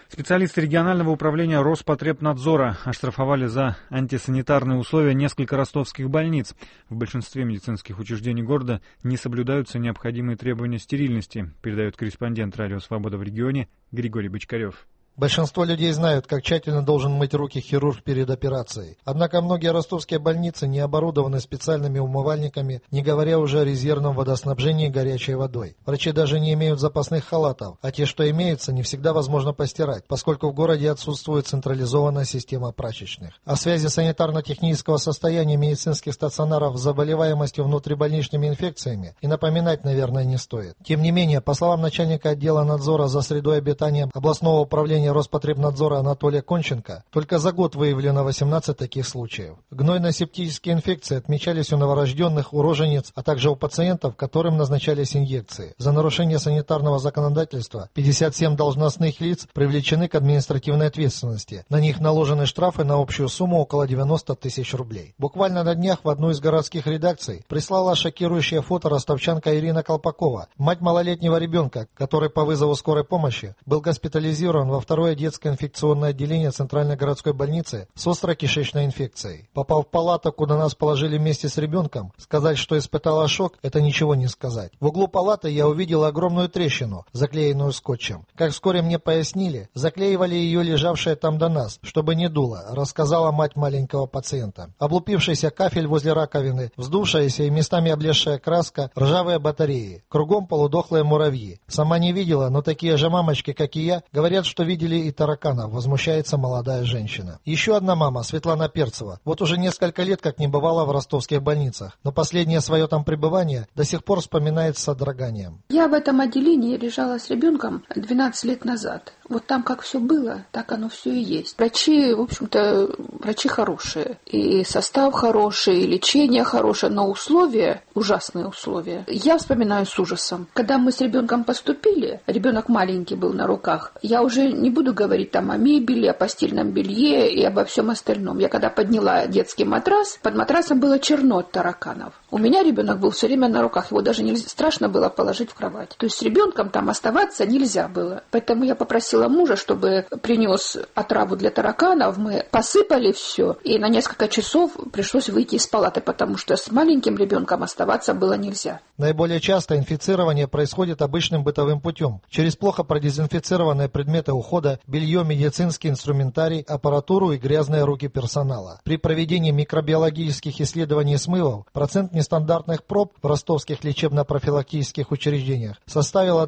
Специалисты регионального управления Роспотребнадзора оштрафовали за антисанитарные условия несколько ростовских больниц. В большинстве медицинских учреждений города не соблюдаются необходимые требования стерильности, передает корреспондент «Радио Свобода» в регионе Григорий Бочкарев. Большинство людей знают, как тщательно должен мыть руки хирург перед операцией. Однако многие ростовские больницы не оборудованы специальными умывальниками, не говоря уже о резервном водоснабжении горячей водой. Врачи даже не имеют запасных халатов, а те, что имеются, не всегда возможно постирать, поскольку в городе отсутствует централизованная система прачечных. О связи санитарно-технического состояния медицинских стационаров с заболеваемостью внутрибольничными инфекциями и напоминать, наверное, не стоит. Тем не менее, по словам начальника отдела надзора за средой обитания областного управления Роспотребнадзора Анатолия Конченко, только за год выявлено 18 таких случаев. Гнойно-септические инфекции отмечались у новорожденных, у рожениц, а также у пациентов, которым назначались инъекции. За нарушение санитарного законодательства 57 должностных лиц привлечены к административной ответственности. На них наложены штрафы на общую сумму около 90 тысяч рублей. Буквально на днях в одну из городских редакций прислала шокирующее фото ростовчанка Ирина Колпакова, мать малолетнего ребенка, который по вызову скорой помощи был госпитализирован во второе детское инфекционное отделение Центральной городской больницы с острой кишечной инфекцией. Попав в палату, куда нас положили вместе с ребенком, сказать, что испытала шок, это ничего не сказать. В углу палаты я увидел огромную трещину, заклеенную скотчем. Как вскоре мне пояснили, заклеивали ее лежавшие там до нас, чтобы не дуло, рассказала мать маленького пациента. Облупившийся кафель возле раковины, вздувшаяся и местами облезшая краска, ржавые батареи. Кругом полудохлые муравьи. Сама не видела, но такие же мамочки, как и я, говорят, что видели и тараканов, возмущается молодая женщина. Еще одна мама, Светлана Перцева, вот уже несколько лет как не бывала в ростовских больницах, но последнее свое там пребывание до сих пор вспоминает с содроганием. Я в этом отделении лежала с ребенком 12 лет назад. Вот там как все было, так оно все и есть. Врачи, в общем-то, врачи хорошие. И состав хороший, и лечение хорошее, но условия, ужасные условия. Я вспоминаю с ужасом. Когда мы с ребенком поступили, ребенок маленький был на руках, я уже не буду говорить там о мебели, о постельном белье и обо всем остальном. Я когда подняла детский матрас, под матрасом было черно от тараканов. У меня ребенок был все время на руках, его даже страшно было положить в кровать. То есть с ребенком там оставаться нельзя было. Поэтому я попросила мужа, чтобы принес отраву для тараканов. Мы посыпали все, и на несколько часов пришлось выйти из палаты, потому что с маленьким ребенком оставаться было нельзя. Наиболее часто инфицирование происходит обычным бытовым путем. Через плохо продезинфицированные предметы ухода, белье, медицинский инструментарий, аппаратуру и грязные руки персонала. При проведении микробиологических исследований смывов процент нестандартных проб в ростовских лечебно-профилактических учреждениях составил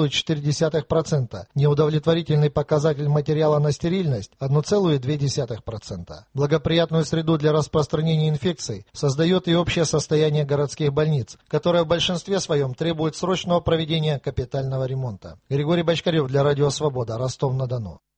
1,4%. Неудовлетворительный показатель материала на стерильность 1,2%. Благоприятную среду для распространения инфекций создает и общее состояние городских больниц, которое в большинстве своем требует срочного проведения капитального ремонта. Григорий Бочкарев для Радио Свобода, Ростов-на-Дону.